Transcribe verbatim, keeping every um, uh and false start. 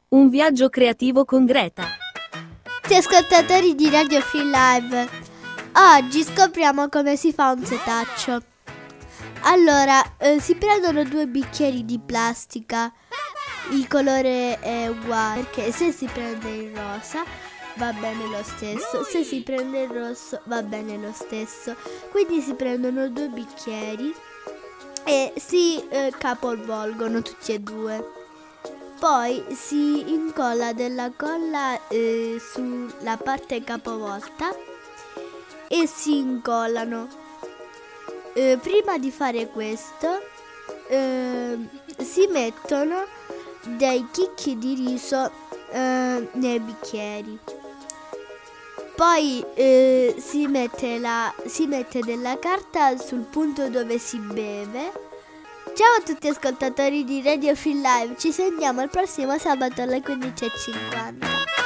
Un viaggio creativo con Greta. Tutti ascoltatori di Radio Free Live, oggi scopriamo come si fa un setaccio. Allora, eh, si prendono due bicchieri di plastica, il colore è uguale, perché se si prende il rosa va bene lo stesso, se si prende il rosso va bene lo stesso. Quindi si prendono due bicchieri e si eh, capovolgono tutti e due. Poi si incolla della colla eh, sulla parte capovolta e si incollano. Eh, prima di fare questo eh, si mettono dei chicchi di riso eh, nei bicchieri. Poi eh, si mette la, si mette della carta sul punto dove si beve. Ciao a tutti ascoltatori di Radio Free Live, ci sentiamo il prossimo sabato alle quindici e cinquanta.